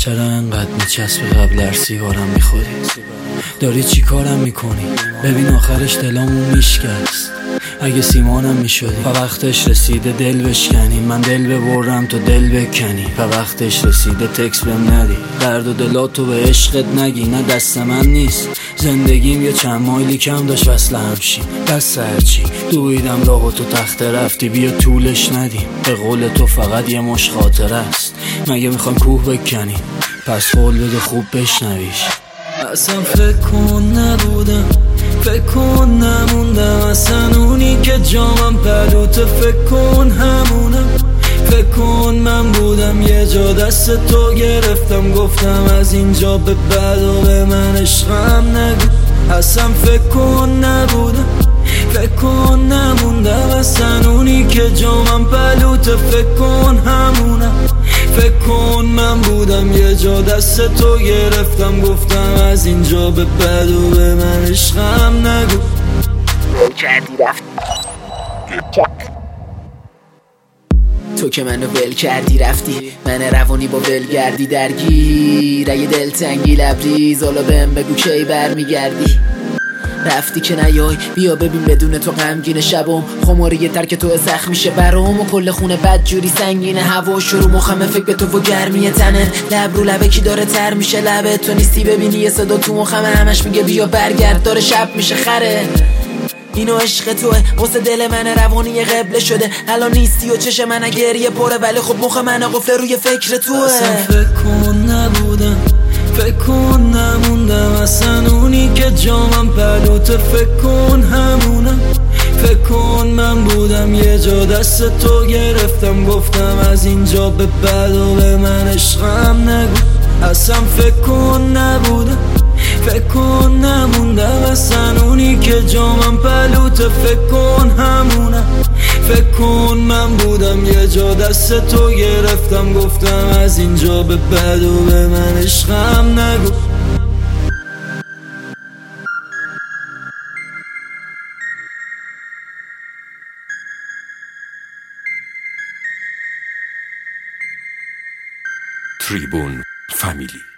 چرا انقدر میچسبی قبل هر سیگارم میخوری؟ داری چی کارم میکنی؟ ببین آخرش دلامون میشکست. اگه سیمانم میشدی و وقتش رسیده دل بشکنی، من دل ببرم تو دل بکنی. و وقتش رسیده تکس بهم ندی، درد و دلاتو به عشقت نگی. نه دست من نیست زندگیم، یه چند مایلی کم داشت وصل همشی. دست هرچی دویدم راه و تو تخت رفتی، بیا طولش ندیم. به قول تو فقط یه مش خاطر است، مگه میخوام کوه بکنی؟ پس قول بده خوب بشنویش. اصلا فکر کن نبودم، فکر کن نموندم، اصلا اونی که جامم پلوته. فکر کن همونم، فکر کن من بودم یه جا دست تو گرفتم، گفتم از اینجا به بعد و به من عشقم نگو. اصلا فکر کن نبودم، فکر کن نموندم، اصلا اونی که جامم پلوته. فکر کن همونم، فکر کن من بودم یه جا دست تو گرفتم، گفتم از اینجا به بعد و به من عشقم نگو. کردی رفت تو که منو ول کردی رفتی، من روانی با ولگردی درگیر. اگه دلتنگی لبریز حالا بهم بگو کی برمیگردی. رفتی که نیای بیا ببین بدون تو غمگین شبم، خماری تر که تو زخم میشه برام، و کل خونه بد جوری سنگینه. هوا شروع مخمه فکر به تو و گرمی تنه، لب رو لبه کی داره تر میشه. لبه تو نیستی ببینی یه صدا تو مخمه همش میگه بیا برگرد، داره شب میشه خره. اینو عشق توه واسه دل من روانی قبله شده، الان نیستی و چش من گریه پره، ولی خب مخ من قفله روی فکر توه. اصلا فکر کن نبودم، فکر کن نموندم، اصلا اونی که جامم پلوته. فکر کن همونم، فکر کن من بودم یه جا دست تو گرفتم، گفتم از اینجا به بعد و به من عشقم نگو. اصلا فکر کن نبودم، فکر کن نموندم، اصلا اونی که جامم پلوته. فکر کن همونم، فکر کن من بودم یه جا دست تو گرفتم، گفتم از اینجا به بعد و به من عشقم نگو. Tribune Family